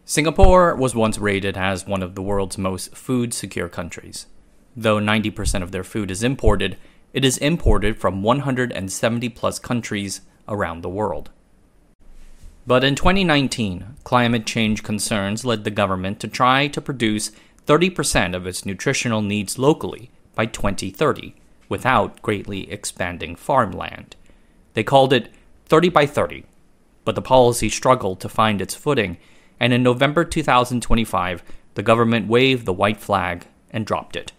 Singapore was once rated as one of the world's most food-secure countries. Though 90% of their food is imported, it is imported from 170-plus countries around the world. But in 2019, climate change concerns led the government to try to produce 30% of its nutritional needs locally by 2030, without greatly expanding farmland. They called it 30 by 30, but the policy struggled to find its footing, and in November 2025, the government waved the white flag and dropped it.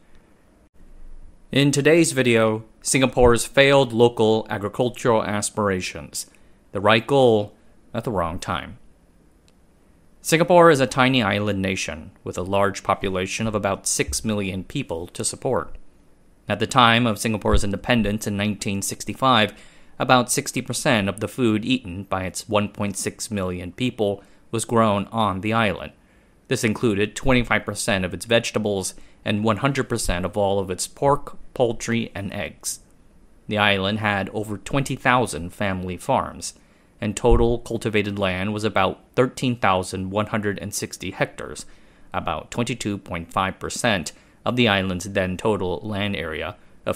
In today's video, Singapore's failed local agricultural aspirations, the right goal at the wrong time. Singapore is a tiny island nation with a large population of about 6 million people to support. At the time of Singapore's independence in 1965, about 60% of the food eaten by its 1.6 million people was grown on the island. This included 25% of its vegetables and 100% of all of its pork, poultry, and eggs. The island had over 20,000 family farms, and total cultivated land was about 13,160 hectares, about 22.5% of the island's then total land area of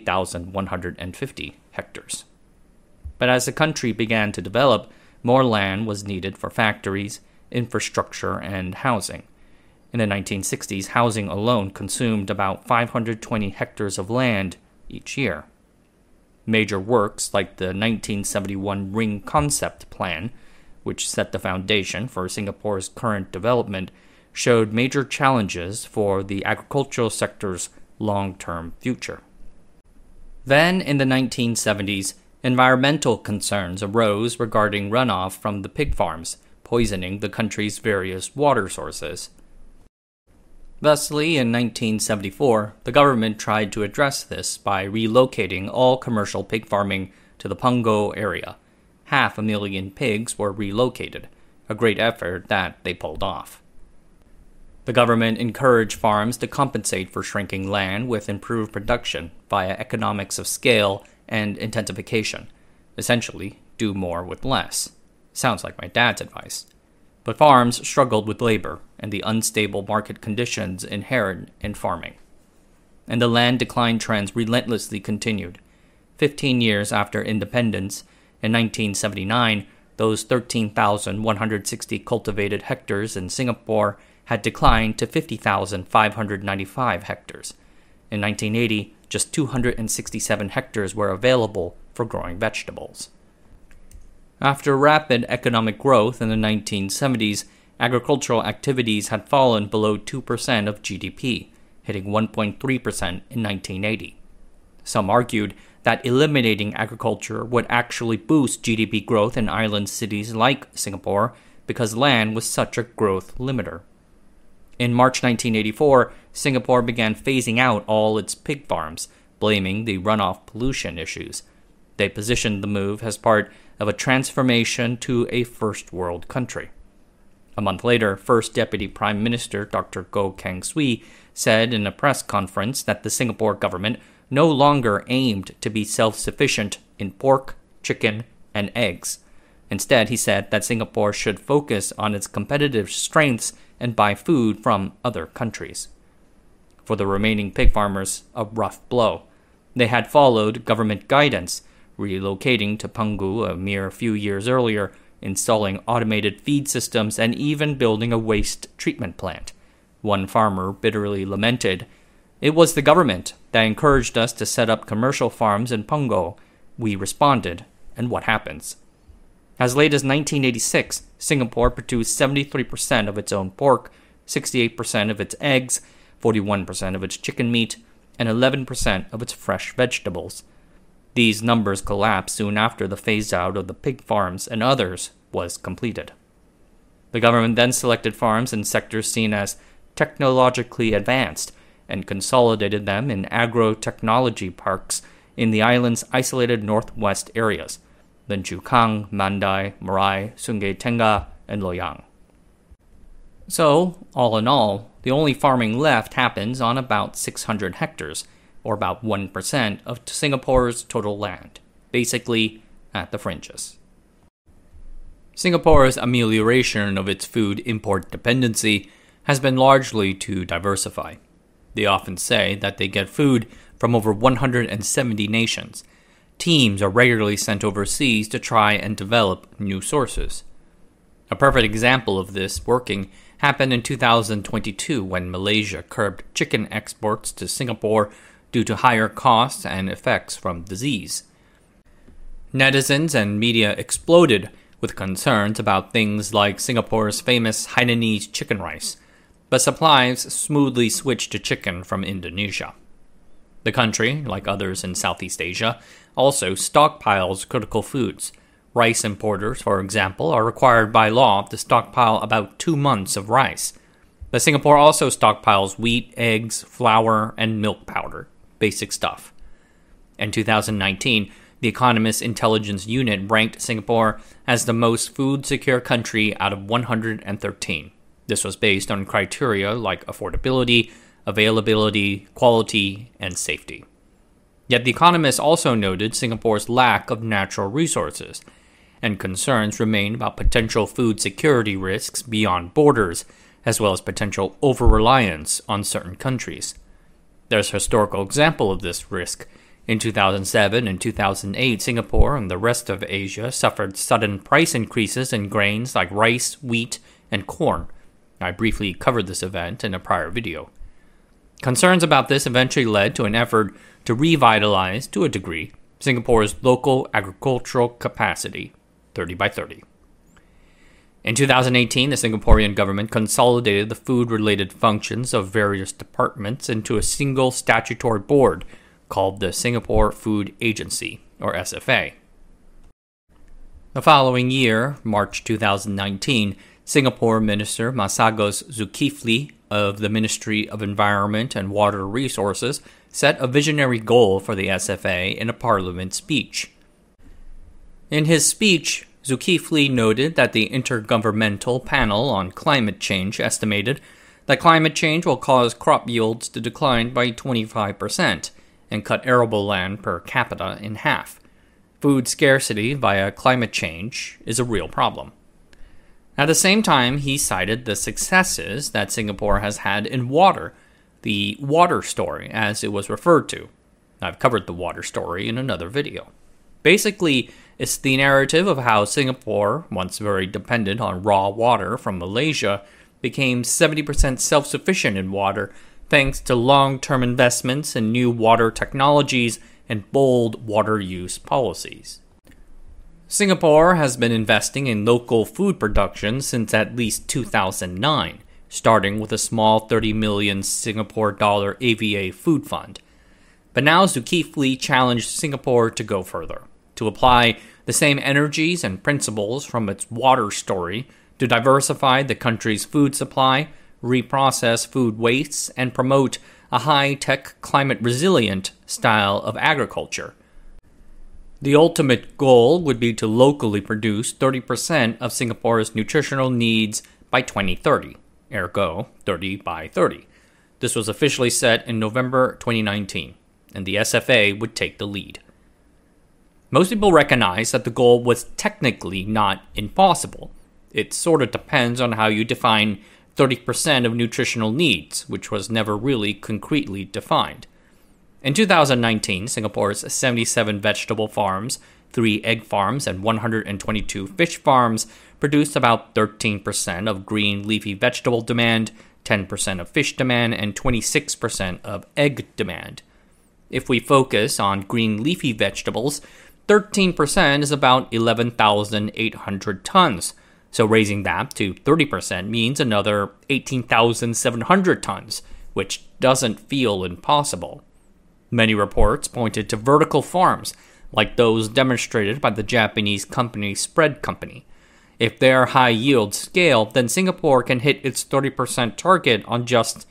58,150 hectares. But as the country began to develop, more land was needed for factories, infrastructure, and housing. In the 1960s, housing alone consumed about 520 hectares of land each year. Major works like the 1971 Ring Concept Plan, which set the foundation for Singapore's current development, showed major challenges for the agricultural sector's long-term future. Then, in the 1970s, environmental concerns arose regarding runoff from the pig farms, poisoning the country's various water sources. Thusly, in 1974, the government tried to address this by relocating all commercial pig farming to the Punggol area. 500,000 pigs were relocated, a great effort that they pulled off. The government encouraged farms to compensate for shrinking land with improved production via economics of scale and intensification. Essentially, do more with less. Sounds like my dad's advice. But farms struggled with labor and the unstable market conditions inherent in farming. And the land decline trends relentlessly continued. 15 years after independence, in 1979, those 13,160 cultivated hectares in Singapore had declined to 50,595 hectares. In 1980, just 267 hectares were available for growing vegetables. After rapid economic growth in the 1970s, agricultural activities had fallen below 2% of GDP, hitting 1.3% in 1980. Some argued that eliminating agriculture would actually boost GDP growth in island cities like Singapore because land was such a growth limiter. In March 1984, Singapore began phasing out all its pig farms, blaming the runoff pollution issues. They positioned the move as part of a transformation to a first world country. A month later, First Deputy Prime Minister Dr. Goh Keng Swee said in a press conference that the Singapore government no longer aimed to be self-sufficient in pork, chicken, and eggs. Instead, he said that Singapore should focus on its competitive strengths and buy food from other countries. For the remaining pig farmers, a rough blow. They had followed government guidance, relocating to Punggol a mere few years earlier, installing automated feed systems, and even building a waste treatment plant. One farmer bitterly lamented, "It was the government that encouraged us to set up commercial farms in Punggol. We responded, and what happens?" As late as 1986, Singapore produced 73% of its own pork, 68% of its eggs, 41% of its chicken meat, and 11% of its fresh vegetables. These numbers collapsed soon after the phase-out of the pig farms and others was completed. The government then selected farms in sectors seen as technologically advanced and consolidated them in agro-technology parks in the island's isolated northwest areas, Len Chu Kang, Mandai, Marae, Sungai Tengah, and Loyang. So, all in all, the only farming left happens on about 600 hectares, or about 1% of Singapore's total land, basically at the fringes. Singapore's amelioration of its food import dependency has been largely to diversify. They often say that they get food from over 170 nations. Teams are regularly sent overseas to try and develop new sources. A perfect example of this working happened in 2022 when Malaysia curbed chicken exports to Singapore due to higher costs and effects from disease. Netizens and media exploded with concerns about things like Singapore's famous Hainanese chicken rice, but supplies smoothly switched to chicken from Indonesia. The country, like others in Southeast Asia, also stockpiles critical foods. Rice importers, for example, are required by law to stockpile about 2 months of rice. But Singapore also stockpiles wheat, eggs, flour, and milk powder. Basic stuff. In 2019, the Economist Intelligence Unit ranked Singapore as the most food-secure country out of 113. This was based on criteria like affordability, availability, quality, and safety. Yet the Economist also noted Singapore's lack of natural resources, and concerns remain about potential food security risks beyond borders, as well as potential over-reliance on certain countries. There's a historical example of this risk. In 2007 and 2008, Singapore and the rest of Asia suffered sudden price increases in grains like rice, wheat, and corn. I briefly covered this event in a prior video. Concerns about this eventually led to an effort to revitalize, to a degree, Singapore's local agricultural capacity, 30 by 30. In 2018, the Singaporean government consolidated the food-related functions of various departments into a single statutory board called the Singapore Food Agency, or SFA. The following year, March 2019, Singapore Minister Masagos Zulkifli of the Ministry of Environment and Water Resources set a visionary goal for the SFA in a parliament speech. In his speech, Zulkifli noted that the Intergovernmental Panel on Climate Change estimated that climate change will cause crop yields to decline by 25% and cut arable land per capita in half. Food scarcity via climate change is a real problem. At the same time, he cited the successes that Singapore has had in water, the water story, as it was referred to. I've covered the water story in another video. Basically, it's the narrative of how Singapore, once very dependent on raw water from Malaysia, became 70% self-sufficient in water thanks to long-term investments in new water technologies and bold water use policies. Singapore has been investing in local food production since at least 2009, starting with a small 30 million Singapore dollar AVA food fund. But now Zulkifli challenged Singapore to go further, to apply the same energies and principles from its water story to diversify the country's food supply, reprocess food wastes, and promote a high-tech, climate-resilient style of agriculture. The ultimate goal would be to locally produce 30% of Singapore's nutritional needs by 2030, ergo 30 by 30. This was officially set in November 2019, and the SFA would take the lead. Most people recognize that the goal was technically not impossible. It sort of depends on how you define 30% of nutritional needs, which was never really concretely defined. In 2019, Singapore's 77 vegetable farms, 3 egg farms, and 122 fish farms produced about 13% of green leafy vegetable demand, 10% of fish demand, and 26% of egg demand. If we focus on green leafy vegetables, 13% is about 11,800 tons. So raising that to 30% means another 18,700 tons, which doesn't feel impossible. Many reports pointed to vertical farms, like those demonstrated by the Japanese company Spread Company. If their high-yield scale, then Singapore can hit its 30% target on just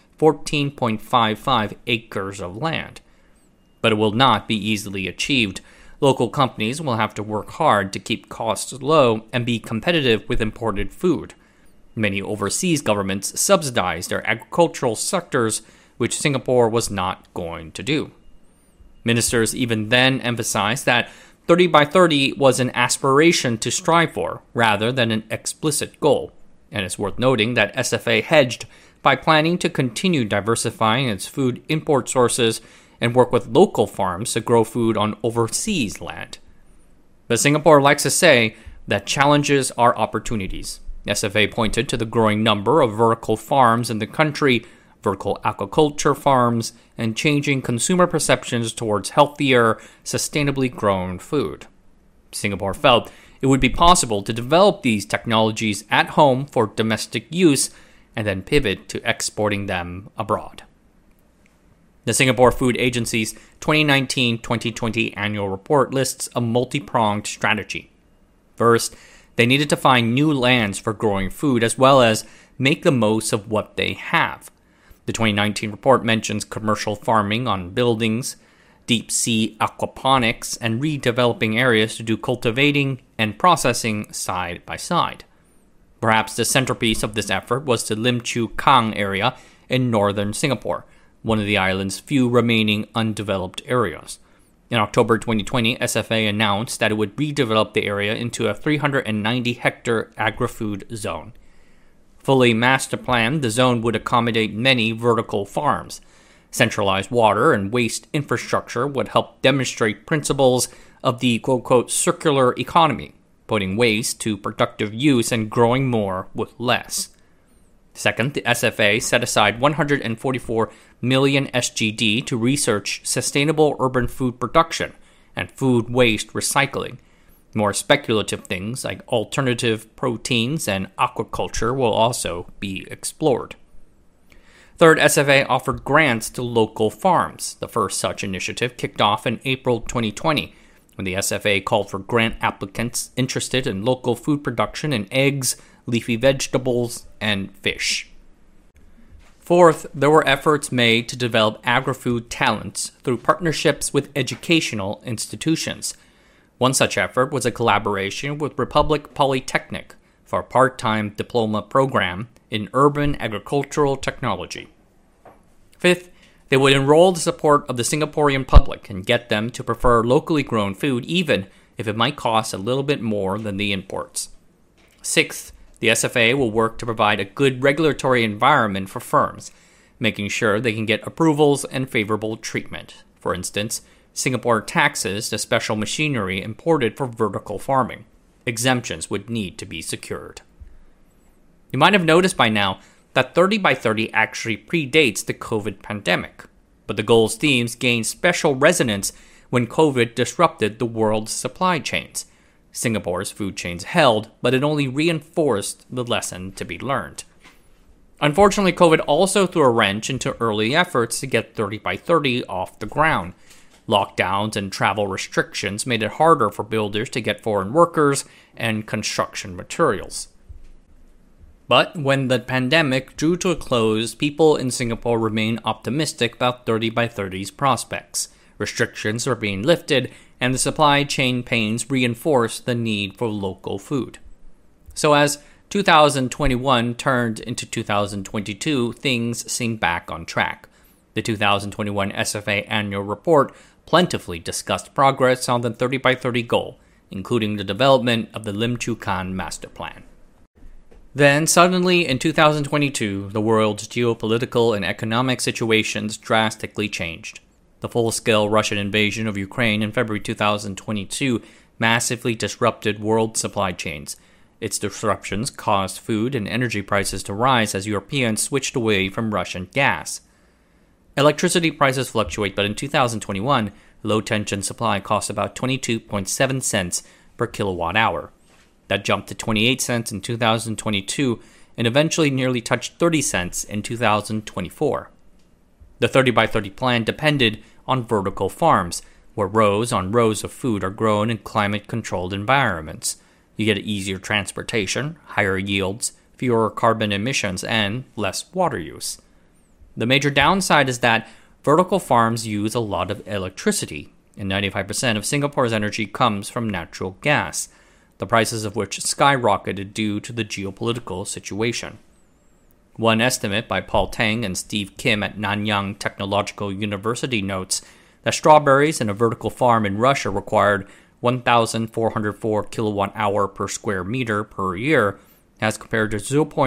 14.55 acres of land. But it will not be easily achieved. Local companies will have to work hard to keep costs low and be competitive with imported food. Many overseas governments subsidize their agricultural sectors, which Singapore was not going to do. Ministers even then emphasized that 30 by 30 was an aspiration to strive for, rather than an explicit goal, and it's worth noting that SFA hedged by planning to continue diversifying its food import sources and work with local farms to grow food on overseas land. But Singapore likes to say that challenges are opportunities. SFA pointed to the growing number of vertical farms in the country, vertical aquaculture farms, and changing consumer perceptions towards healthier, sustainably grown food. Singapore felt it would be possible to develop these technologies at home for domestic use and then pivot to exporting them abroad. The Singapore Food Agency's 2019-2020 annual report lists a multi-pronged strategy. First, they needed to find new lands for growing food as well as make the most of what they have. The 2019 report mentions commercial farming on buildings, deep-sea aquaponics, and redeveloping areas to do cultivating and processing side by side. Perhaps the centerpiece of this effort was the Lim Chu Kang area in northern Singapore, one of the island's few remaining undeveloped areas. In October 2020, SFA announced that it would redevelop the area into a 390-hectare agri-food zone. Fully master planned, the zone would accommodate many vertical farms. Centralized water and waste infrastructure would help demonstrate principles of the quote-unquote circular economy, putting waste to productive use and growing more with less. Second, the SFA set aside 144 million SGD to research sustainable urban food production and food waste recycling. More speculative things like alternative proteins and aquaculture will also be explored. Third, SFA offered grants to local farms. The first such initiative kicked off in April 2020, when the SFA called for grant applicants interested in local food production in eggs, leafy vegetables, and fish. Fourth, there were efforts made to develop agri-food talents through partnerships with educational institutions. One such effort was a collaboration with Republic Polytechnic for a part-time diploma program in urban agricultural technology. Fifth, they would enroll the support of the Singaporean public and get them to prefer locally grown food even if it might cost a little bit more than the imports. Sixth, the SFA will work to provide a good regulatory environment for firms, making sure they can get approvals and favorable treatment. For instance, Singapore taxes the special machinery imported for vertical farming. Exemptions would need to be secured. You might have noticed by now that 30 by 30 actually predates the COVID pandemic, but the goal's themes gained special resonance when COVID disrupted the world's supply chains. Singapore's food chains held, but it only reinforced the lesson to be learned. Unfortunately, COVID also threw a wrench into early efforts to get 30 by 30 off the ground. Lockdowns and travel restrictions made it harder for builders to get foreign workers and construction materials. But when the pandemic drew to a close, people in Singapore remained optimistic about 30 by 30's prospects. Restrictions were being lifted, and the supply chain pains reinforced the need for local food. So as 2021 turned into 2022, things seemed back on track. The 2021 SFA annual report plentifully discussed progress on the 30 by 30 goal, including the development of the Lim Chu Kang master plan. Then, suddenly, in 2022, the world's geopolitical and economic situations drastically changed. The full-scale Russian invasion of Ukraine in February 2022 massively disrupted world supply chains. Its disruptions caused food and energy prices to rise as Europeans switched away from Russian gas. Electricity prices fluctuate, but in 2021, low-tension supply cost about 22.7 cents per kilowatt hour. That jumped to 28 cents in 2022 and eventually nearly touched 30 cents in 2024. The 30 by 30 plan depended on vertical farms, where rows on rows of food are grown in climate-controlled environments. You get easier transportation, higher yields, fewer carbon emissions, and less water use. The major downside is that vertical farms use a lot of electricity, and 95% of Singapore's energy comes from natural gas, the prices of which skyrocketed due to the geopolitical situation. One estimate by Paul Tang and Steve Kim at Nanyang Technological University notes that strawberries in a vertical farm in Russia required 1,404 kilowatt hour per square meter per year, as compared to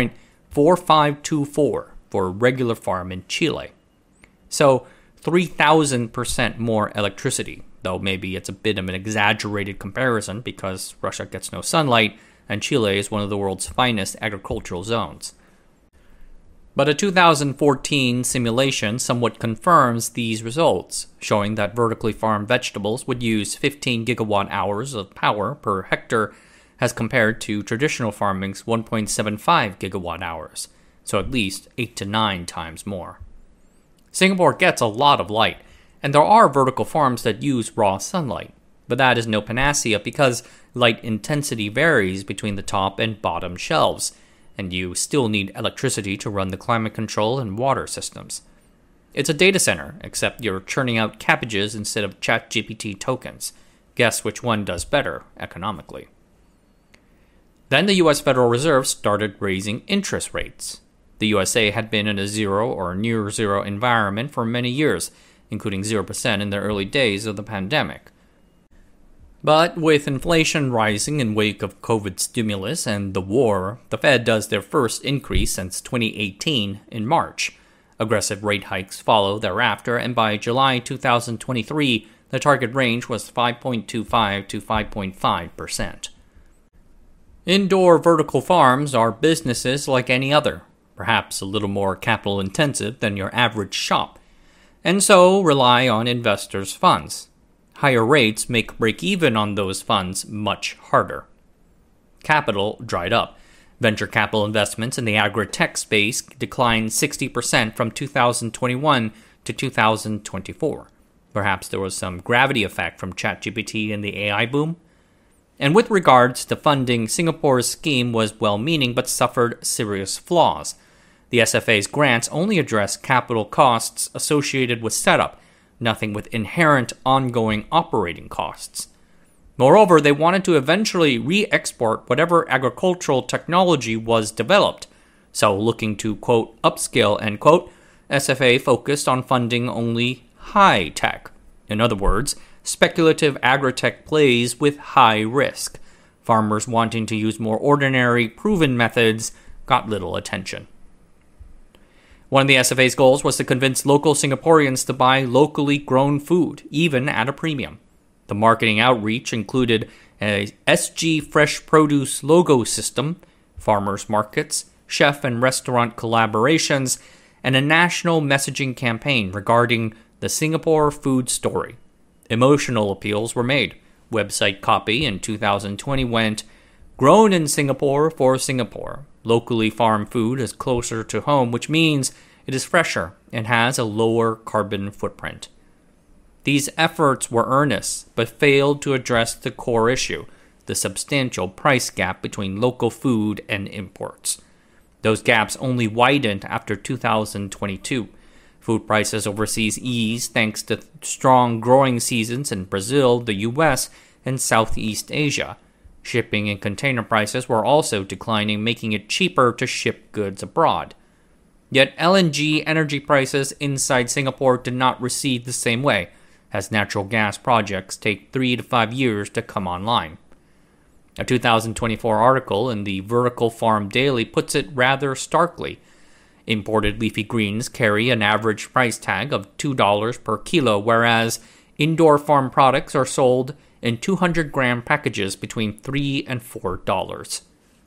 0.4524 for a regular farm in Chile. So 3,000% more electricity, though maybe it's a bit of an exaggerated comparison because Russia gets no sunlight and Chile is one of the world's finest agricultural zones. But a 2014 simulation somewhat confirms these results, showing that vertically farmed vegetables would use 15 gigawatt hours of power per hectare as compared to traditional farming's 1.75 gigawatt hours, so at least 8 to 9 times more. Singapore gets a lot of light, and there are vertical farms that use raw sunlight, but that is no panacea because light intensity varies between the top and bottom shelves, and you still need electricity to run the climate control and water systems. It's a data center, except you're churning out cabbages instead of ChatGPT tokens. Guess which one does better economically. Then the US Federal Reserve started raising interest rates. The USA had been in a zero or near zero environment for many years, including 0% in the early days of the pandemic. But with inflation rising in wake of COVID stimulus and the war, the Fed does their first increase since 2018 in March. Aggressive rate hikes follow thereafter, and by July 2023, the target range was 5.25 to 5.5%. Indoor vertical farms are businesses like any other, perhaps a little more capital intensive than your average shop, and so rely on investors' funds. Higher rates make break-even on those funds much harder. Capital dried up. Venture capital investments in the agri-tech space declined 60% from 2021 to 2024. Perhaps there was some gravity effect from ChatGPT and the AI boom. And with regards to funding, Singapore's scheme was well-meaning but suffered serious flaws. The SFA's grants only address capital costs associated with setup, nothing with inherent ongoing operating costs. Moreover, they wanted to eventually re-export whatever agricultural technology was developed. So, looking to, quote, upscale, end quote, SFA focused on funding only high tech. In other words, speculative agri-tech plays with high risk. Farmers wanting to use more ordinary, proven methods got little attention. One of the SFA's goals was to convince local Singaporeans to buy locally grown food, even at a premium. The marketing outreach included a SG Fresh Produce logo system, farmers markets, chef and restaurant collaborations, and a national messaging campaign regarding the Singapore food story. Emotional appeals were made. Website copy in 2020 went, "Grown in Singapore for Singapore. Locally farmed food is closer to home, which means it is fresher and has a lower carbon footprint." These efforts were earnest, but failed to address the core issue, the substantial price gap between local food and imports. Those gaps only widened after 2022. Food prices overseas eased thanks to strong growing seasons in Brazil, the US, and Southeast Asia. Shipping and container prices were also declining, making it cheaper to ship goods abroad. Yet LNG energy prices inside Singapore did not recede the same way, as natural gas projects take 3 to 5 years to come online. A 2024 article in the Vertical Farm Daily puts it rather starkly. Imported leafy greens carry an average price tag of $2 per kilo, whereas indoor farm products are sold in 200-gram packages between $3 and $4.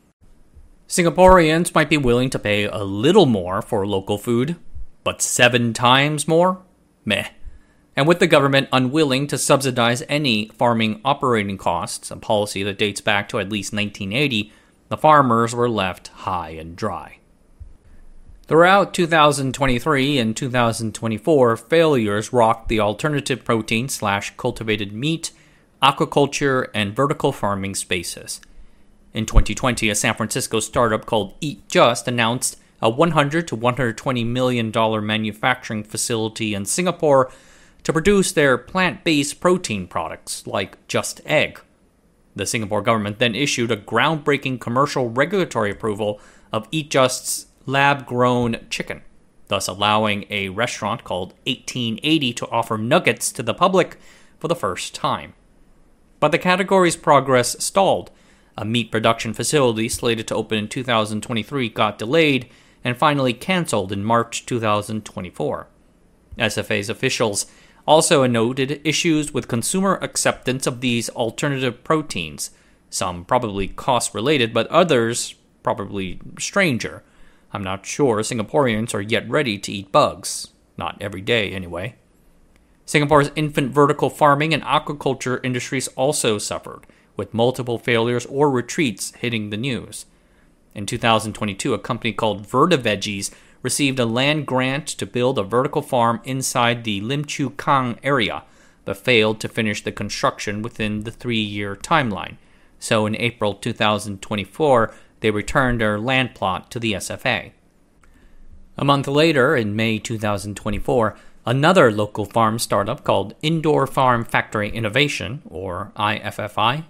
Singaporeans might be willing to pay a little more for local food, but 7 times more? Meh. And with the government unwilling to subsidize any farming operating costs, a policy that dates back to at least 1980, the farmers were left high and dry. Throughout 2023 and 2024, failures rocked the alternative protein/cultivated meat, aquaculture, and vertical farming spaces. In 2020, a San Francisco startup called Eat Just announced a $100 to $120 million manufacturing facility in Singapore to produce their plant-based protein products like Just Egg. The Singapore government then issued a groundbreaking commercial regulatory approval of Eat Just's lab-grown chicken, thus allowing a restaurant called 1880 to offer nuggets to the public for the first time. But the category's progress stalled. A meat production facility slated to open in 2023 got delayed and finally canceled in March 2024. SFA's officials also noted issues with consumer acceptance of these alternative proteins, some probably cost-related, but others probably stranger. I'm not sure Singaporeans are yet ready to eat bugs. Not every day, anyway. Singapore's infant vertical farming and aquaculture industries also suffered, with multiple failures or retreats hitting the news. In 2022, a company called VertiVeggies received a land grant to build a vertical farm inside the Lim Chu Kang area, but failed to finish the construction within the 3-year timeline. So in April 2024, they returned their land plot to the SFA. A month later, in May 2024, another local farm startup called Indoor Farm Factory Innovation, or IFFI,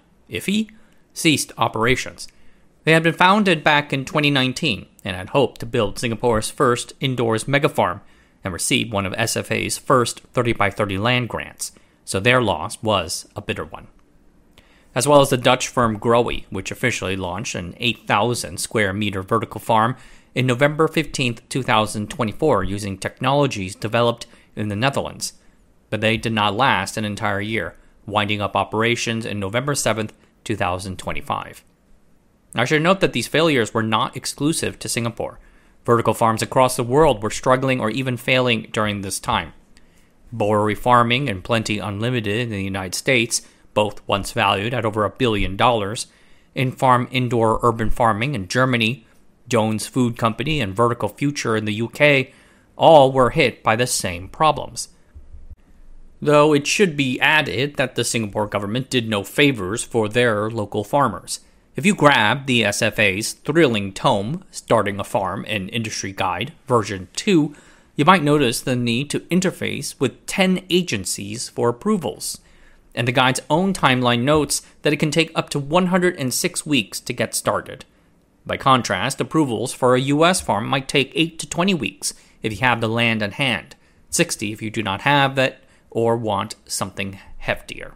ceased operations. They had been founded back in 2019 and had hoped to build Singapore's first indoors megafarm and receive one of SFA's first 30x30 land grants, so their loss was a bitter one. As well as the Dutch firm Growy, which officially launched an 8,000 square meter vertical farm in November 15, 2024, using technologies developed in the Netherlands. But they did not last an entire year, winding up operations in November 7, 2025. I should note that these failures were not exclusive to Singapore. Vertical farms across the world were struggling or even failing during this time. Bowery Farming and Plenty Unlimited in the United States, both once valued at over $1 billion, In-Farm Indoor Urban Farming in Germany, Jones Food Company, and Vertical Future in the UK, all were hit by the same problems. Though it should be added that the Singapore government did no favors for their local farmers. If you grab the SFA's thrilling tome, Starting a Farm and Industry Guide, version 2, you might notice the need to interface with 10 agencies for approvals. And the guide's own timeline notes that it can take up to 106 weeks to get started. By contrast, approvals for a U.S. farm might take 8 to 20 weeks if you have the land at hand, 60 if you do not have that or want something heftier.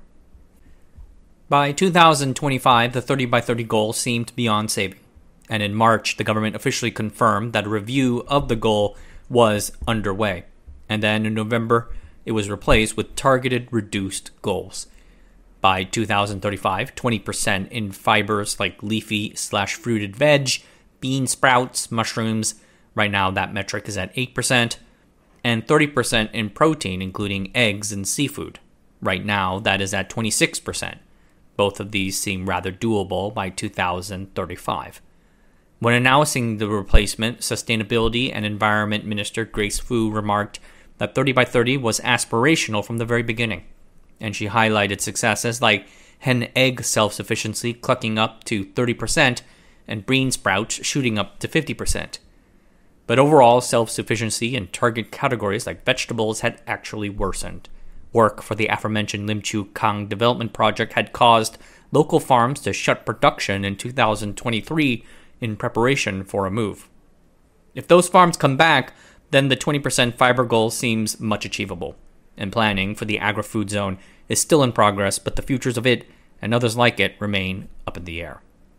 By 2025, the 30x30 goal seemed beyond saving, and in March, the government officially confirmed that a review of the goal was underway, and then in November, it was replaced with targeted reduced goals. By 2035, 20% in fibers like leafy/fruited veg, bean sprouts, mushrooms, right now that metric is at 8%, and 30% in protein, including eggs and seafood. Right now, that is at 26%. Both of these seem rather doable by 2035. When announcing the replacement, Sustainability and Environment Minister Grace Fu remarked that 30x30 was aspirational from the very beginning, and she highlighted successes like hen egg self-sufficiency clucking up to 30% and bean sprouts shooting up to 50%. But overall, self-sufficiency in target categories like vegetables had actually worsened. Work for the aforementioned Lim Chu Kang development project had caused local farms to shut production in 2023 in preparation for a move. If those farms come back, then the 20% fiber goal seems much achievable, and planning for the agri-food zone is still in progress, but the futures of it and others like it remain up in the air.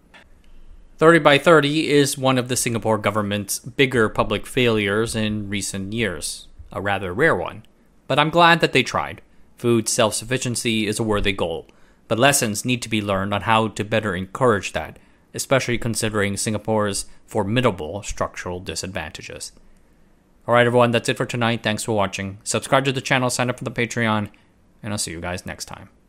30x30 is one of the Singapore government's bigger public failures in recent years, a rather rare one. But I'm glad that they tried. Food self-sufficiency is a worthy goal, but lessons need to be learned on how to better encourage that, especially considering Singapore's formidable structural disadvantages. Alright everyone, that's it for tonight. Thanks for watching. Subscribe to the channel, sign up for the Patreon, and I'll see you guys next time.